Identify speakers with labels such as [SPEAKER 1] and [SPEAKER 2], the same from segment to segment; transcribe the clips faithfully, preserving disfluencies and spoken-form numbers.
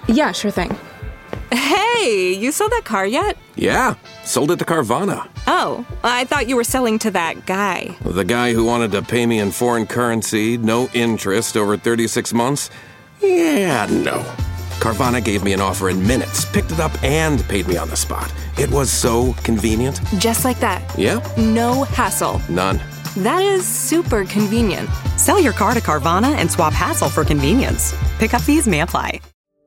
[SPEAKER 1] Yeah, sure thing.
[SPEAKER 2] Hey, you sold that car yet?
[SPEAKER 3] Yeah, sold it to Carvana.
[SPEAKER 2] Oh, I thought you were selling to that guy.
[SPEAKER 3] The guy who wanted to pay me in foreign currency, no interest, over thirty-six months? Yeah, no. Carvana gave me an offer in minutes, picked it up, and paid me on the spot. It was so convenient.
[SPEAKER 2] Just like that.
[SPEAKER 3] Yeah.
[SPEAKER 2] No hassle.
[SPEAKER 3] None.
[SPEAKER 2] That is super convenient.
[SPEAKER 4] Sell your car to Carvana and swap hassle for convenience. Pickup fees may apply.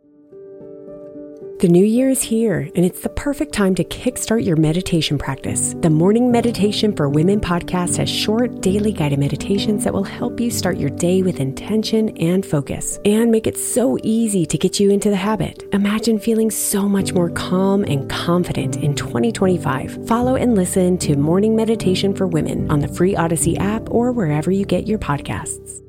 [SPEAKER 5] The new year is here, and it's the perfect time to kickstart your meditation practice. The Morning Meditation for Women podcast has short, daily guided meditations that will help you start your day with intention and focus, and make it so easy to get you into the habit. Imagine feeling so much more calm and confident in twenty twenty-five. Follow and listen to Morning Meditation for Women on the free Odyssey app or wherever you get your podcasts.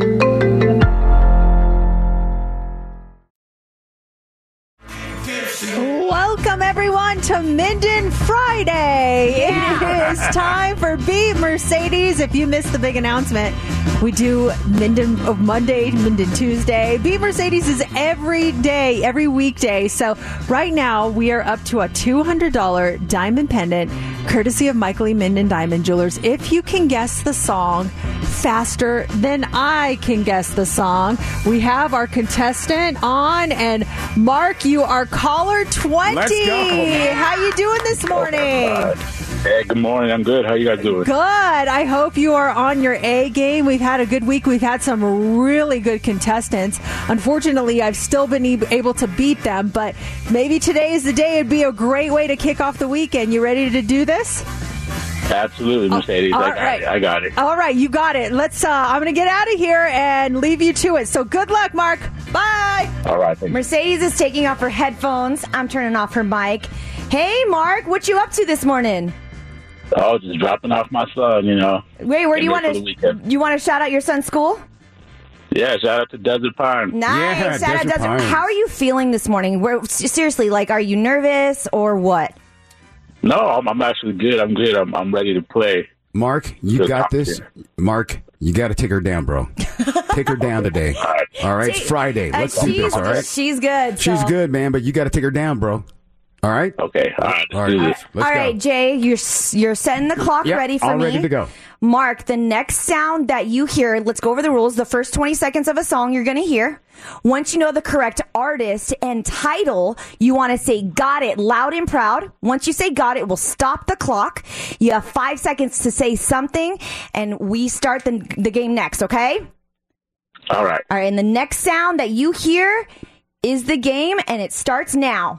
[SPEAKER 6] Welcome, everyone, to Minden Friday. Yeah. It is time for Beat Mercedes. If you missed the big announcement, we do Minden of Monday, Minden Tuesday. Beat Mercedes is every day, every weekday. So right now, we are up to a two hundred dollars diamond pendant, courtesy of Michael E. Minden Diamond Jewelers. If you can guess the song faster than I can guess the song, we have our contestant on, and Mark, you are caller twenty.
[SPEAKER 7] Let's go.
[SPEAKER 6] How you doing this morning?
[SPEAKER 7] Hey, good morning. I'm good. How you guys doing?
[SPEAKER 6] Good. I hope you are on your A game. We've had a good week. We've had some really good contestants. Unfortunately, I've still been e- able to beat them, but maybe today is the day. It'd be a great way to kick off the weekend. You ready to do this?
[SPEAKER 7] Absolutely, Mercedes.
[SPEAKER 6] Oh,
[SPEAKER 7] I got
[SPEAKER 6] right.
[SPEAKER 7] it. I got it.
[SPEAKER 6] All right, you got it. Let's. Uh, I'm going to get out of here and leave you to it. So good luck, Mark. Bye.
[SPEAKER 7] All right. Thank you.
[SPEAKER 8] Mercedes is taking off her headphones. I'm turning off her mic. Hey, Mark, what you up to this morning?
[SPEAKER 7] Oh, just dropping off my son, you know.
[SPEAKER 8] Wait, where do you want to? You want to shout out your son's school?
[SPEAKER 7] Yeah, shout out to Desert Pine.
[SPEAKER 8] Nice.
[SPEAKER 9] Yeah,
[SPEAKER 8] shout
[SPEAKER 9] Desert
[SPEAKER 8] out Desert.
[SPEAKER 9] Pines.
[SPEAKER 8] How are you feeling this morning? Where, seriously, like, are you nervous or what?
[SPEAKER 7] No, I'm, I'm actually good. I'm good. I'm, I'm ready to play.
[SPEAKER 9] Mark, you
[SPEAKER 7] Good
[SPEAKER 9] got
[SPEAKER 7] talk
[SPEAKER 9] this.
[SPEAKER 7] here.
[SPEAKER 9] Mark, you got to take her down, bro. Take her down today.
[SPEAKER 7] All right.
[SPEAKER 9] All right, it's Friday. Let's
[SPEAKER 8] Uh,
[SPEAKER 9] do
[SPEAKER 8] she's,
[SPEAKER 9] this, all right?
[SPEAKER 8] She's good.
[SPEAKER 9] She's
[SPEAKER 8] so.
[SPEAKER 9] good, man, but you got to take her down, bro. All right?
[SPEAKER 7] Okay. All right. Let's
[SPEAKER 9] All
[SPEAKER 7] do
[SPEAKER 9] right.
[SPEAKER 7] this.
[SPEAKER 9] Let's
[SPEAKER 8] All
[SPEAKER 9] go.
[SPEAKER 8] right, Jay, you're you're setting the clock
[SPEAKER 9] Yep,
[SPEAKER 8] ready for
[SPEAKER 9] all
[SPEAKER 8] me.
[SPEAKER 9] ready to go.
[SPEAKER 8] Mark, the next sound that you hear, let's go over the rules. The first twenty seconds of a song you're going to hear. Once you know the correct artist and title, you want to say got it loud and proud. Once you say got it, we'll stop the clock. You have five seconds to say something, and we start the, the game next, okay?
[SPEAKER 7] All right.
[SPEAKER 8] All right, and the next sound that you hear is the game, and it starts now.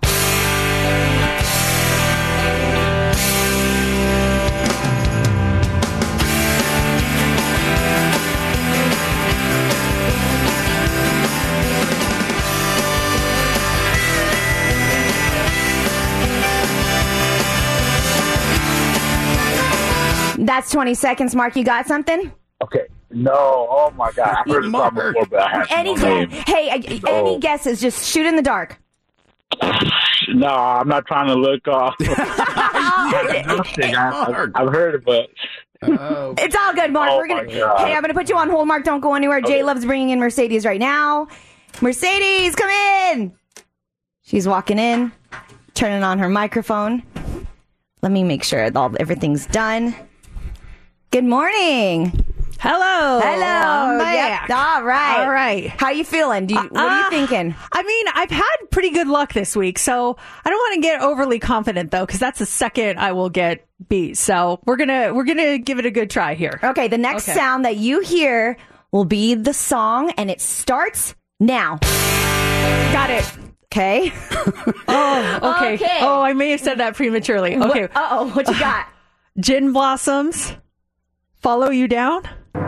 [SPEAKER 8] That's twenty seconds, Mark. You got something?
[SPEAKER 7] Okay. No. Oh, my God. I've heard the song before, but I have
[SPEAKER 8] Any
[SPEAKER 7] no name.
[SPEAKER 8] guess? Hey, I-
[SPEAKER 7] No.
[SPEAKER 8] any guesses? Just shoot in the dark.
[SPEAKER 7] No, I'm not trying to look off. Nothing. I, I've heard it, but...
[SPEAKER 9] Oh.
[SPEAKER 8] It's all good, Mark.
[SPEAKER 7] Oh,
[SPEAKER 8] We're gonna.
[SPEAKER 7] my God.
[SPEAKER 8] Hey, I'm gonna put you on hold, Mark. Don't go anywhere. Jay
[SPEAKER 7] Okay.
[SPEAKER 8] loves bringing in Mercedes right now. Mercedes, come in. She's walking in, turning on her microphone. Let me make sure all everything's done. Good morning.
[SPEAKER 6] Hello.
[SPEAKER 8] Hello.
[SPEAKER 6] I'm
[SPEAKER 8] Yep.
[SPEAKER 6] back.
[SPEAKER 8] All right.
[SPEAKER 6] All right.
[SPEAKER 8] How you feeling? Do you, what are you
[SPEAKER 6] Uh,
[SPEAKER 8] thinking?
[SPEAKER 6] I mean, I've had pretty good luck this week, so I don't want to get overly confident though, because that's the second I will get beat. So we're gonna we're gonna give it a good try here.
[SPEAKER 8] Okay, the next
[SPEAKER 6] Okay.
[SPEAKER 8] sound that you hear will be the song, and it starts now.
[SPEAKER 6] Got it.
[SPEAKER 8] Okay.
[SPEAKER 6] Oh, okay.
[SPEAKER 8] Okay.
[SPEAKER 6] Oh, I may have said that prematurely. Okay.
[SPEAKER 8] Uh oh, what you got?
[SPEAKER 6] Gin Blossoms, Follow You Down.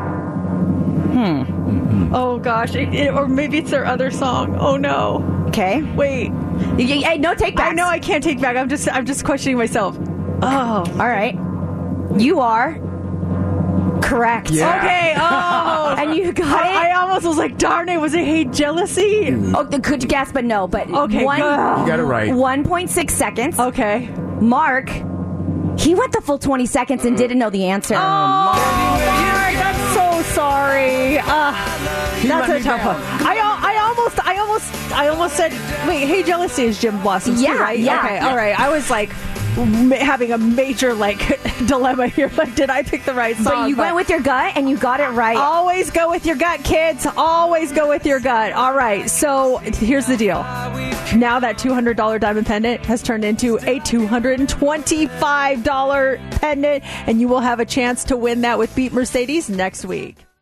[SPEAKER 6] Hmm. Oh gosh, it, it- or maybe it's their other song. Oh no.
[SPEAKER 8] Okay.
[SPEAKER 6] Wait.
[SPEAKER 8] Hey, no take backs.
[SPEAKER 6] I know I can't take back. I'm just I'm just questioning myself. Oh.
[SPEAKER 8] All right. You are correct.
[SPEAKER 9] Yeah.
[SPEAKER 6] Okay. Oh.
[SPEAKER 8] And you got
[SPEAKER 6] I,
[SPEAKER 8] it.
[SPEAKER 6] I almost was like, darn it, was it hate jealousy?
[SPEAKER 8] Oh, the could guess, but no. But
[SPEAKER 6] Okay,
[SPEAKER 8] one,
[SPEAKER 6] good.
[SPEAKER 9] You got it right.
[SPEAKER 8] one point six seconds.
[SPEAKER 6] Okay.
[SPEAKER 8] Mark, he went the full twenty seconds and didn't know the answer.
[SPEAKER 6] Oh, Mark, I'm so sorry. Uh, that's a tough one. I, al- I almost, I almost, I almost said, wait, Hey Jealousy is Jim Blossoms
[SPEAKER 8] Yeah,
[SPEAKER 6] too, right?
[SPEAKER 8] yeah.
[SPEAKER 6] Okay, all right. I was like ma- having a major like dilemma here. Like, did I pick the right song?
[SPEAKER 8] But you went with your gut and you got it right.
[SPEAKER 6] Always go with your gut, kids. Always go with your gut. All right. So here's the deal. Now that two hundred dollars diamond pendant has turned into a two hundred twenty-five dollars pendant, and you will have a chance to win that with Beat Mercedes next week.